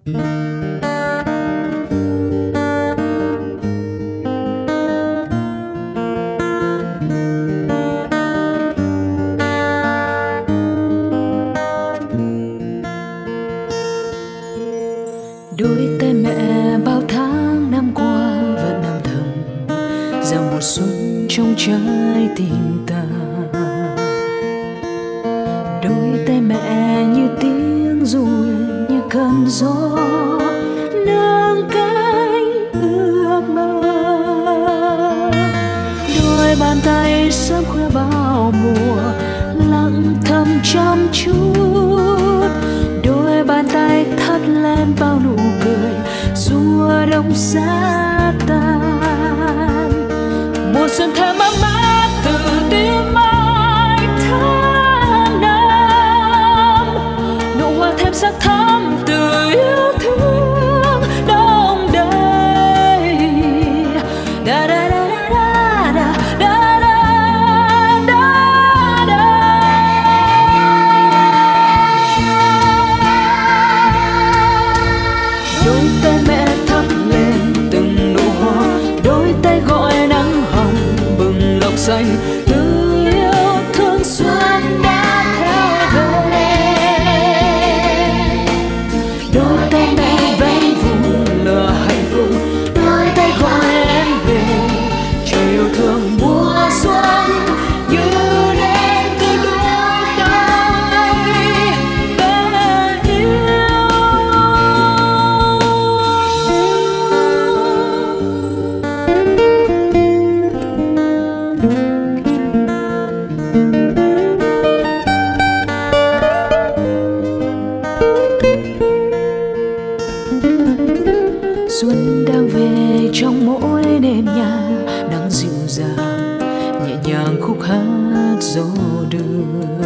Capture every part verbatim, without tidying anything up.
Đôi tay mẹ bao tháng năm qua vẫn âm thầm gieo mùa xuân trong trái tim ta. Đôi tay mẹ như tiếng ru như cơn gió nâng cánh ước mơ. Đôi bàn tay sớm khuya bao mùa lặng thầm chăm chút. Đôi bàn tay thắt lên bao nụ cười xua đông giá tan. Mùa xuân thơm ấm áp từ tim ai tháng năm, nụ hoa thêm sắc thắm từ yêu thương đông đầy. Da da da da da da da da da. Đôi tay mẹ thắp lên từng nụ hoa, đôi tay gọi nắng hồng bừng lộc xanh. Từ yêu thương xuân đã theo về, đôi tay mẹ vẫy vùng lửa hạnh phúc, đôi tay gọi em về. Trời yêu thương mùa xuân như đến từ đôi tay bên yêu. Xuân đang về trong mỗi đêm nhà, nắng dịu dàng nhẹ nhàng khúc hát gió đưa.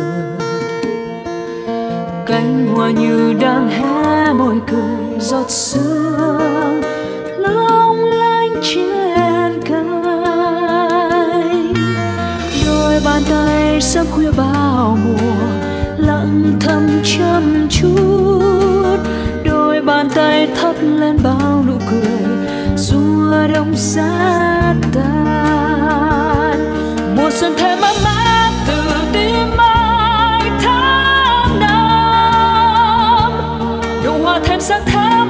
Cánh hoa như đang hé môi cười, giọt sương long lanh trên cánh. Đôi bàn tay sớm khuya bao mùa lặng thầm chăm chút. Đôi bàn tay thắp lên bao nụ cười xua đông giá tan. Mùa xuân thêm ấm áp từ tim ai tháng năm, nụ hoa thêm sắc thái.